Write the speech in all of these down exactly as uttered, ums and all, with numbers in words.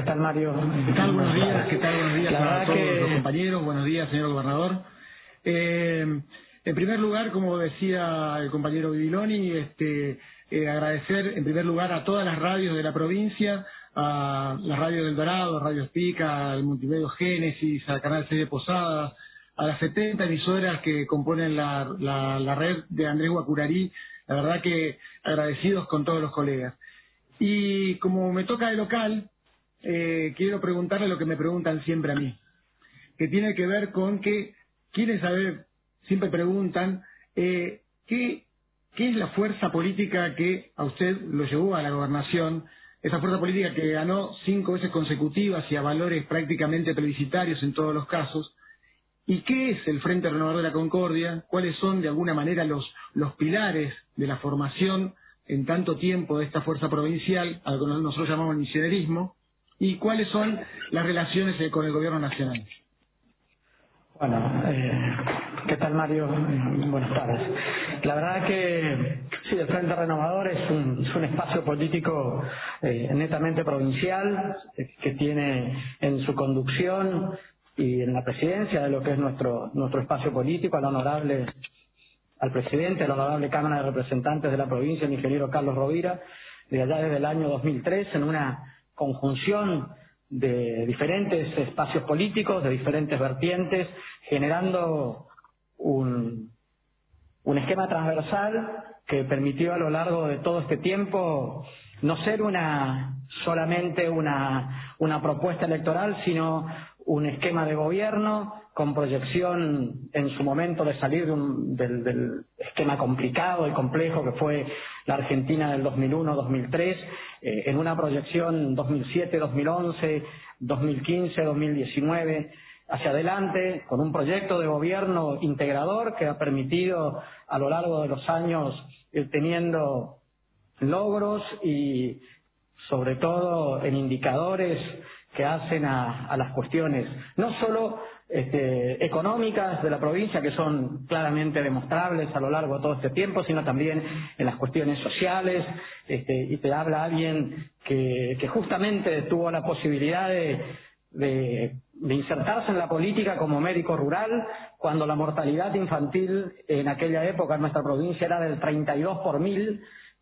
¿Qué tal, Mario? ¿Qué tal? Buenos días. ¿Qué tal? Buenos días a todos que... los compañeros. Buenos días, señor gobernador. Eh, en primer lugar, como decía el compañero Bibiloni, este, eh, agradecer en primer lugar a todas las radios de la provincia, a las radios del Dorado, a Radio Espica, al Multimedio Génesis, al Canal seis de Posadas, a las setenta emisoras que componen la, la, la red de Andrés Guacurarí. La verdad que agradecidos con todos los colegas. Y como me toca de local, eh, quiero preguntarle lo que me preguntan siempre a mí, que tiene que ver con que quieren saber, siempre preguntan, eh, ¿qué, ¿qué es la fuerza política que a usted lo llevó a la gobernación? Esa fuerza política que ganó cinco veces consecutivas y a valores prácticamente plebiscitarios en todos los casos. ¿Y qué es el Frente Renovador de la Concordia? ¿Cuáles son, de alguna manera, los, los pilares de la formación en tanto tiempo de esta fuerza provincial, a lo que nosotros llamamos el misionerismo? ¿Y cuáles son las relaciones con el gobierno nacional? Bueno, eh, ¿qué tal, Mario? Buenas tardes. La verdad que sí, el Frente Renovador es un, es un espacio político eh, netamente provincial, eh, que tiene en su conducción y en la presidencia de lo que es nuestro, nuestro espacio político al honorable, al presidente, al honorable Cámara de Representantes de la provincia, el ingeniero Carlos Rovira, de allá desde el año dos mil tres, en una conjunción de diferentes espacios políticos, de diferentes vertientes, generando un, un esquema transversal que permitió a lo largo de todo este tiempo no ser una solamente una, una propuesta electoral, sino un esquema de gobierno con proyección en su momento de salir de un, del, del esquema complicado y complejo que fue la Argentina del dos mil uno dos mil tres, eh, en una proyección dos mil siete dos mil once dos mil quince dos mil diecinueve hacia adelante, con un proyecto de gobierno integrador que ha permitido a lo largo de los años ir teniendo logros y sobre todo en indicadores que hacen a, a las cuestiones no solo este, económicas de la provincia, que son claramente demostrables a lo largo de todo este tiempo, sino también en las cuestiones sociales, este, y te habla alguien que, que justamente tuvo la posibilidad de, de, de insertarse en la política como médico rural, cuando la mortalidad infantil en aquella época en nuestra provincia era del treinta y dos por mil,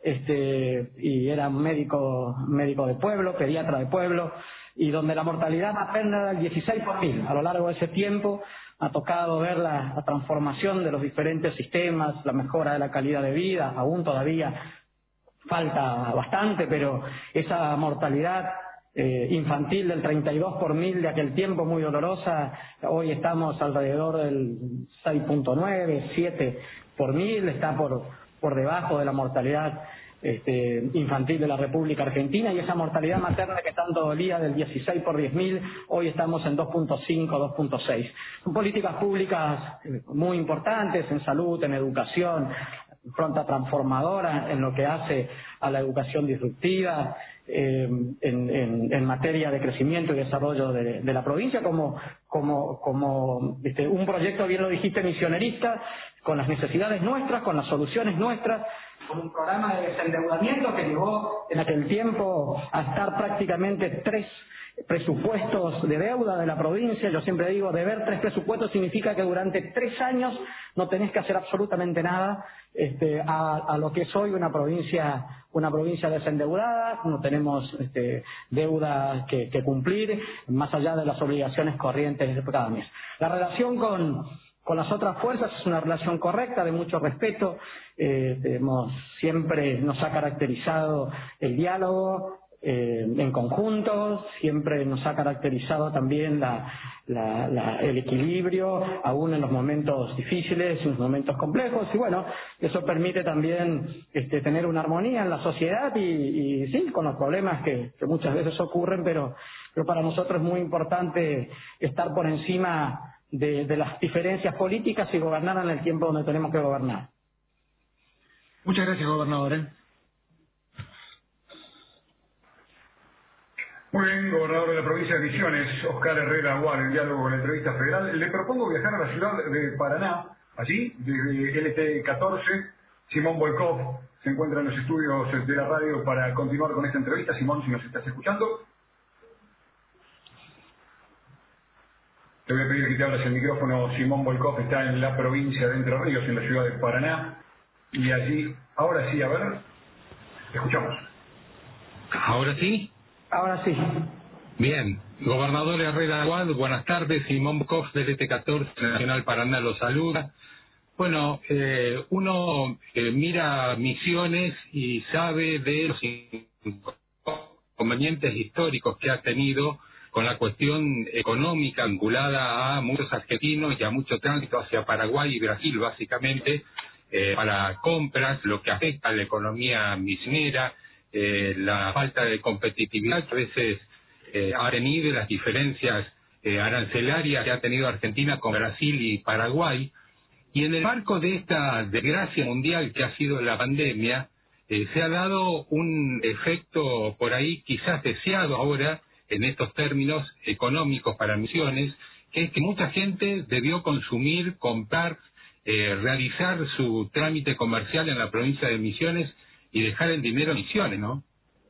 Este, y era médico, médico de pueblo, pediatra de pueblo, y donde la mortalidad materna era del dieciséis por mil. A lo largo de ese tiempo ha tocado ver la, la transformación de los diferentes sistemas, la mejora de la calidad de vida. Aún todavía falta bastante, pero esa mortalidad eh, infantil del treinta y dos por mil de aquel tiempo, muy dolorosa, hoy estamos alrededor del seis punto nueve, siete por mil, está por por debajo de la mortalidad este, infantil de la República Argentina, y esa mortalidad materna que tanto dolía del dieciséis por diez mil, hoy estamos en dos punto cinco, dos punto seis. Son políticas públicas muy importantes en salud, en educación, pronta transformadora en lo que hace a la educación disruptiva, eh, en, en, en materia de crecimiento y desarrollo de, de la provincia, como, como, como este, un proyecto, bien lo dijiste, misionerista, con las necesidades nuestras, con las soluciones nuestras, con un programa de desendeudamiento que llegó en aquel tiempo a estar prácticamente tres presupuestos de deuda de la provincia. Yo siempre digo, deber tres presupuestos significa que durante tres años no tenés que hacer absolutamente nada este, a, a lo que es hoy una provincia, una provincia desendeudada. No tenemos este, deuda que, que cumplir, más allá de las obligaciones corrientes de cada mes. La relación con Con las otras fuerzas es una relación correcta, de mucho respeto. Eh, hemos, siempre nos ha caracterizado el diálogo eh, en conjunto, siempre nos ha caracterizado también la, la, la, el equilibrio, aún en los momentos difíciles, en los momentos complejos, y bueno, eso permite también este, tener una armonía en la sociedad y, y sí, con los problemas que, que muchas veces ocurren, pero, pero para nosotros es muy importante estar por encima De, de las diferencias políticas y gobernar en el tiempo donde tenemos que gobernar. Muchas gracias, gobernador. ¿eh? Muy bien, gobernador de la provincia de Misiones, Oscar Herrera Aguar, en diálogo con la entrevista federal. Le propongo viajar a la ciudad de Paraná. Allí, desde L T catorce, Simón Volkov se encuentra en los estudios de la radio para continuar con esta entrevista. Simón, si nos estás escuchando. Te voy a pedir que te abras el micrófono. Simón Volkov está en la provincia de Entre Ríos, en la ciudad de Paraná. Y allí, ahora sí, a ver, te escuchamos. ¿Ahora sí? Ahora sí. Bien. Gobernador Herrera Aguad, buenas tardes. Simón Volkov del E T catorce Nacional Paraná lo saluda. Bueno, eh, uno eh, mira Misiones y sabe de los inconvenientes históricos que ha tenido con la cuestión económica vinculada a muchos argentinos y a mucho tránsito hacia Paraguay y Brasil, básicamente, eh, para compras, lo que afecta a la economía misionera, eh, la falta de competitividad que a veces eh, ha tenido, las diferencias eh, arancelarias que ha tenido Argentina con Brasil y Paraguay. Y en el marco de esta desgracia mundial que ha sido la pandemia, eh, se ha dado un efecto por ahí quizás deseado ahora, en estos términos económicos para Misiones, que es que mucha gente debió consumir, comprar, eh, realizar su trámite comercial en la provincia de Misiones y dejar el dinero en Misiones, ¿no?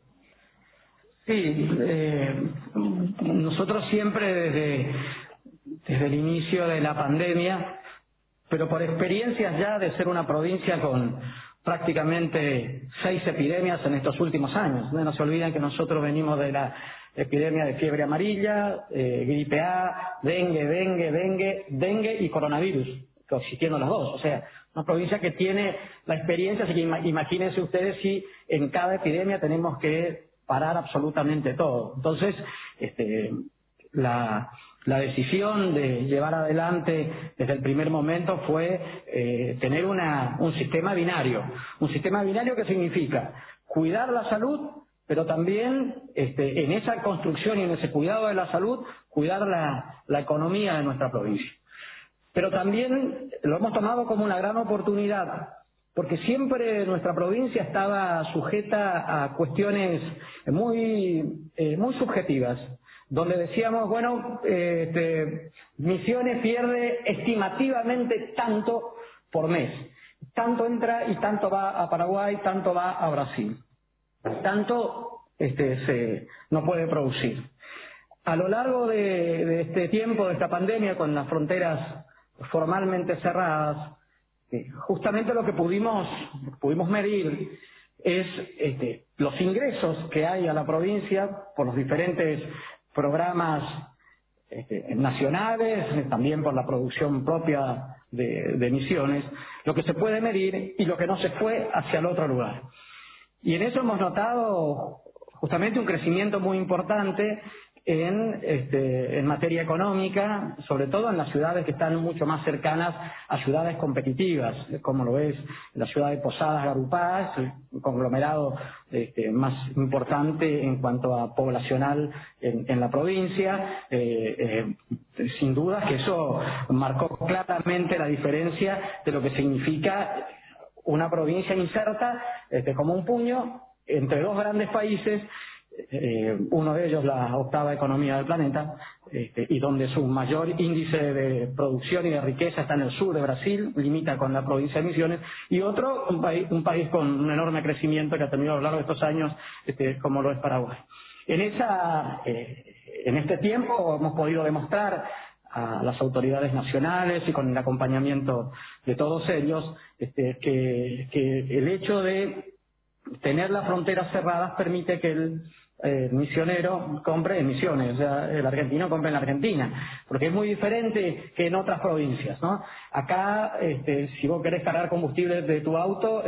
Sí, eh, nosotros siempre desde, desde el inicio de la pandemia, pero por experiencias ya de ser una provincia con prácticamente seis epidemias en estos últimos años. No se olviden que nosotros venimos de la epidemia de fiebre amarilla, eh, gripe A, dengue, dengue, dengue, dengue y coronavirus, coexistiendo las dos. O sea, una provincia que tiene la experiencia, así que imagínense ustedes si en cada epidemia tenemos que parar absolutamente todo. Entonces, este, la, la decisión de llevar adelante desde el primer momento fue eh, tener una, un sistema binario. Un sistema binario que significa cuidar la salud, pero también este, en esa construcción y en ese cuidado de la salud, cuidar la, la economía de nuestra provincia. Pero también lo hemos tomado como una gran oportunidad, porque siempre nuestra provincia estaba sujeta a cuestiones muy, eh, muy subjetivas, donde decíamos, bueno, eh, este, Misiones pierde estimativamente tanto por mes. Tanto entra y tanto va a Paraguay, tanto va a Brasil. Tanto este, se, no puede producir. A lo largo de, de este tiempo, de esta pandemia, con las fronteras formalmente cerradas, eh, justamente lo que pudimos, pudimos medir es este, los ingresos que hay a la provincia por los diferentes programas este, nacionales, también por la producción propia de, de Misiones, lo que se puede medir y lo que no se fue hacia el otro lugar. Y en eso hemos notado justamente un crecimiento muy importante en, este, en materia económica, sobre todo en las ciudades que están mucho más cercanas a ciudades competitivas, como lo es la ciudad de Posadas Garupás, el conglomerado este, más importante en cuanto a poblacional en, en la provincia. Eh, eh, sin duda que eso marcó claramente la diferencia de lo que significa una provincia inserta este, como un puño entre dos grandes países, eh, uno de ellos la octava economía del planeta, este, y donde su mayor índice de producción y de riqueza está en el sur de Brasil, limita con la provincia de Misiones, y otro, un país, un país con un enorme crecimiento que ha tenido a lo largo de estos años, este, como lo es Paraguay. En, esa, eh, en este tiempo hemos podido demostrar a las autoridades nacionales y con el acompañamiento de todos ellos, este, que, que el hecho de tener las fronteras cerradas permite que el eh, misionero compre en Misiones, o sea, el argentino compre en la Argentina, porque es muy diferente que en otras provincias, ¿no? Acá, este, si vos querés cargar combustible de tu auto,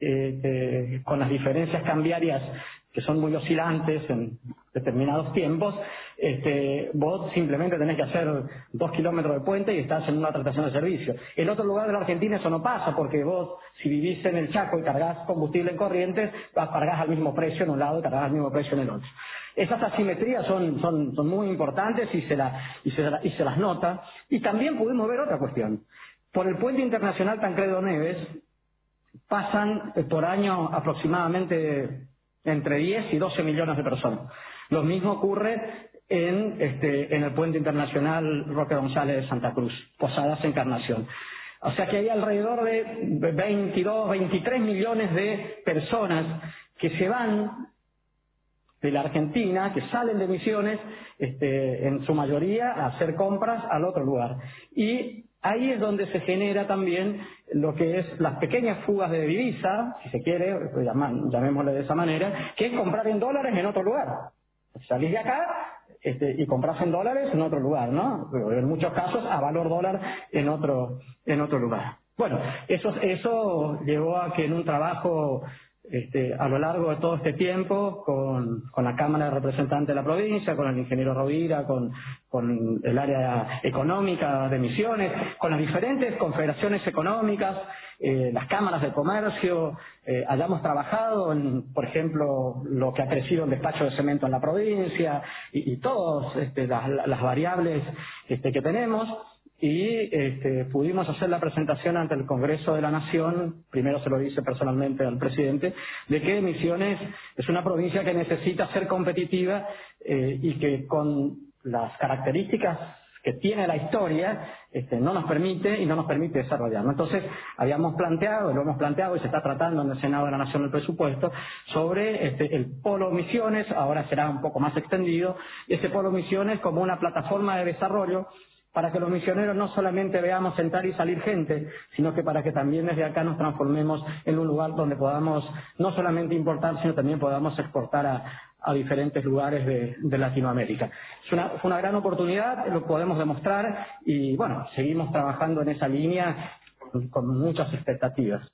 este, con las diferencias cambiarias que son muy oscilantes en determinados tiempos, este, vos simplemente tenés que hacer dos kilómetros de puente y estás en una tratación de servicio. En otro lugar de la Argentina eso no pasa, porque vos, si vivís en el Chaco y cargás combustible en Corrientes, cargás al mismo precio en un lado y cargás al mismo precio en el otro. Esas asimetrías son, son, son muy importantes y se, la, y, se la, y se las nota. Y también pudimos ver otra cuestión. Por el puente internacional Tancredo Neves pasan por año aproximadamente entre diez y doce millones de personas. Lo mismo ocurre en, este, en el puente internacional Roque González de Santa Cruz, Posadas Encarnación. O sea que hay alrededor de veintidós, veintitrés millones de personas que se van de la Argentina que salen de Misiones, este, en su mayoría, a hacer compras al otro lugar. Y ahí es donde se genera también lo que es las pequeñas fugas de divisa, si se quiere, llamémosle de esa manera, que es comprar en dólares en otro lugar. Salís de acá este, y compras en dólares en otro lugar, ¿no? En muchos casos a valor dólar en otro, en otro lugar. Bueno, eso, eso llevó a que en un trabajo Este, a lo largo de todo este tiempo con, con la Cámara de Representantes de la provincia, con el ingeniero Rovira, con, con el área económica de Misiones, con las diferentes confederaciones económicas, eh, las cámaras de comercio, eh, hayamos trabajado en, por ejemplo, lo que ha crecido el despacho de cemento en la provincia y, y todas este, las, las variables este, que tenemos. Y este, pudimos hacer la presentación ante el Congreso de la Nación, primero se lo hice personalmente al presidente, de que Misiones es una provincia que necesita ser competitiva eh, y que con las características que tiene la historia este, no nos permite y no nos permite desarrollarlo. Entonces habíamos planteado, y lo hemos planteado y se está tratando en el Senado de la Nación el presupuesto, sobre este, el Polo Misiones, ahora será un poco más extendido, ese Polo Misiones como una plataforma de desarrollo para que los misioneros no solamente veamos entrar y salir gente, sino que para que también desde acá nos transformemos en un lugar donde podamos no solamente importar, sino también podamos exportar a, a diferentes lugares de, de Latinoamérica. Es una, fue una gran oportunidad, lo podemos demostrar y bueno, seguimos trabajando en esa línea con, con muchas expectativas.